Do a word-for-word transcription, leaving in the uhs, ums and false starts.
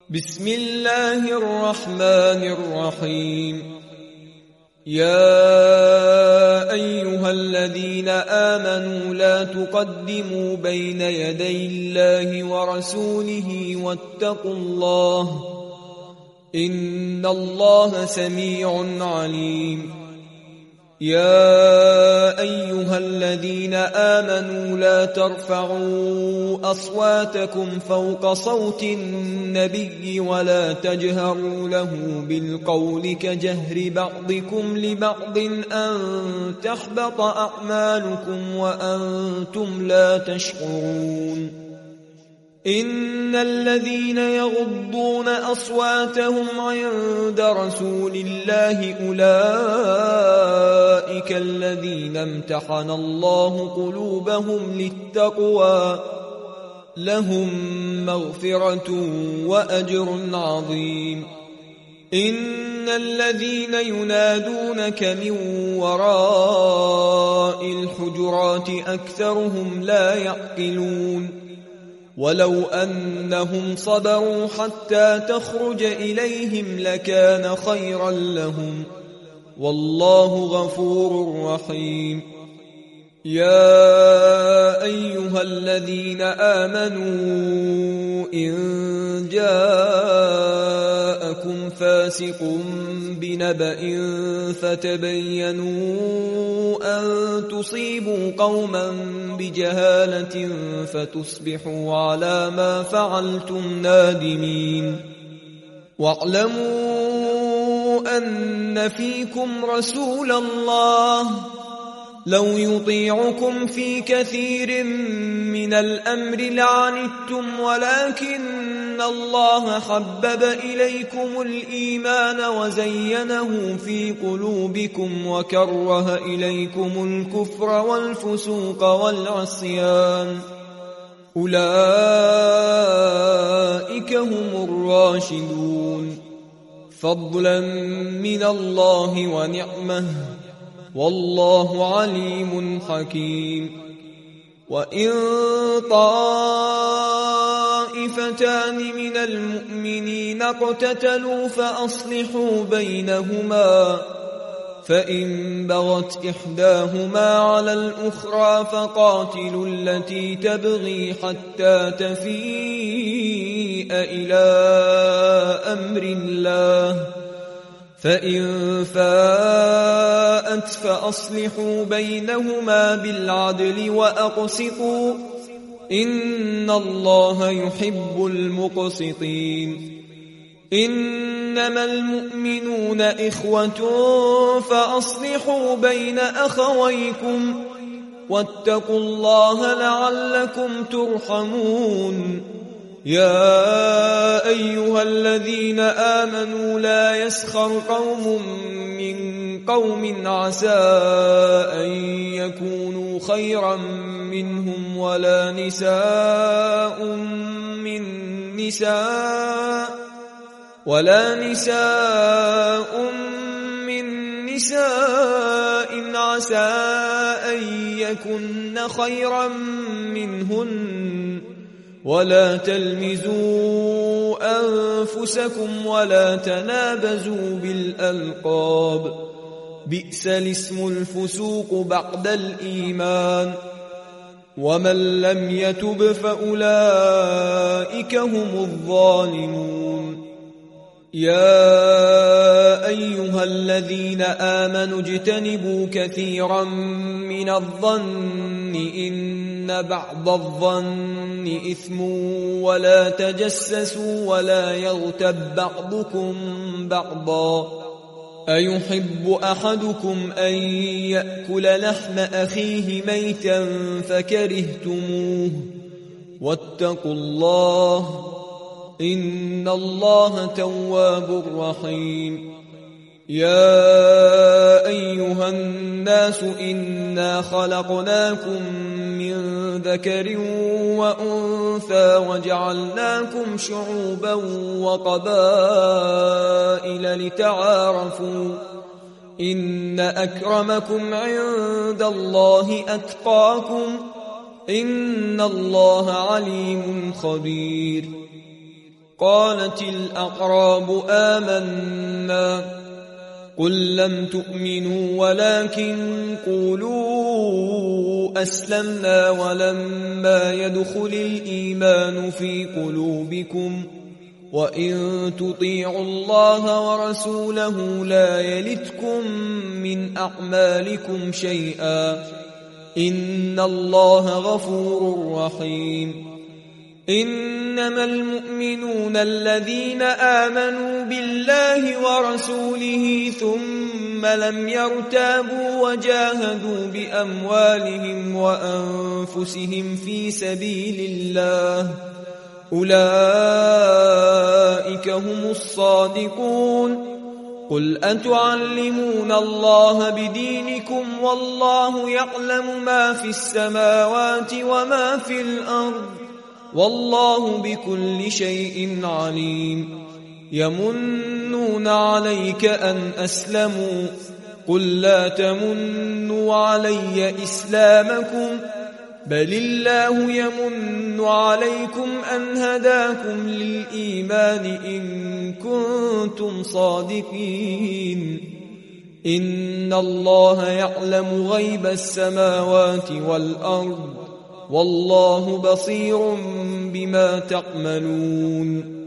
بسم الله الرحمن الرحيم. يا أيها الذين آمنوا لا تقدموا بين يدي الله ورسوله واتقوا الله إن الله سميع عليم. يا أيها الذين آمنوا لا ترفعوا أصواتكم فوق صوت النبي ولا تجهروا له بالقول كجهر بعضكم لبعض أن تحبط أعمالكم وأنتم لا تشعرون. إن الذين يغضون أصواتهم عند رسول الله أولئك الذين امتحن الله قلوبهم للتقوى لهم مغفرة وأجر عظيم. إن الذين ينادونك من وراء الحجرات أكثرهم لا يعقلون. ولو أنهم صبروا حتى تخرج إليهم لكان خيرا لهم والله غفور رحيم. يا أيها الذين آمنوا إن جاءكم فاسق بنبأ فتبينوا أن تصيبوا قوما بجهالة فتصبحوا على ما فعلتم نادمين. واعلموا أن فيكم رسول الله لو يطيعكم في كثير من الأمر لعنتم ولكن الله حبب إليكم الإيمان وزينه في قلوبكم وكره إليكم الكفر والفسوق والعصيان أولئك هم الراشدون فضلا من الله ونعمه والله عليم حكيم. وإن طائفتان من المؤمنين اقتتلوا فأصلحوا بينهما فإن بغت إحداهما على الأخرى فقاتلوا التي تبغي حتى تفيء إلى أمر الله فإن فاءت فأصلحوا بينهما بالعدل وأقسطوا إن الله يحب المقسطين. إنما المؤمنون إخوة فأصلحوا بين أخويكم واتقوا الله لعلكم ترحمون. يا أيها الذين آمنوا لا يسخر قوم من قوم عسى أن يكونوا خيرا منهم ولا نساء من نساء ولا نساء من نساء عسى أن يكن خيرا منهن ولا تلمزوا أنفسكم ولا تنابزوا بالألقاب بئس الاسم الفسوق بعد الإيمان ومن لم يتب فأولئك هم الظالمون. يا أيها الذين آمنوا اجتنبوا كثيرا من الظن إن بعض الظن إثم ولا تجسسوا ولا يغتب بعضكم بعضا أيحب أحدكم أن يأكل لحم أخيه ميتا فكرهتموه واتقوا الله إن الله تواب رحيم. يا أيها الناس إنا خلقناكم من ذكر وأنثى وجعلناكم شعوبا وقبائل لتعارفوا إن أكرمكم عند الله أتقاكم إن الله عليم خبير. قالت الأعراب آمنا قل لم تؤمنوا ولكن قولوا أسلمنا ولما يدخل الإيمان في قلوبكم وإن تطيعوا الله ورسوله لا يلتكم من أعمالكم شيئا إن الله غفور رحيم. إنما المؤمنون الذين آمنوا بالله ورسوله ثم لم يرتابوا وجاهدوا بأموالهم وأنفسهم في سبيل الله أولئك هم الصادقون. قل أتعلمون الله بدينكم والله يعلم ما في السماوات وما في الأرض والله بكل شيء عليم. يمنون عليك أن أسلموا قل لا تمنوا علي إسلامكم بل الله يمن عليكم أن هداكم للإيمان إن كنتم صادقين. إن الله يعلم غيب السماوات والأرض والله بصير بما تعملون.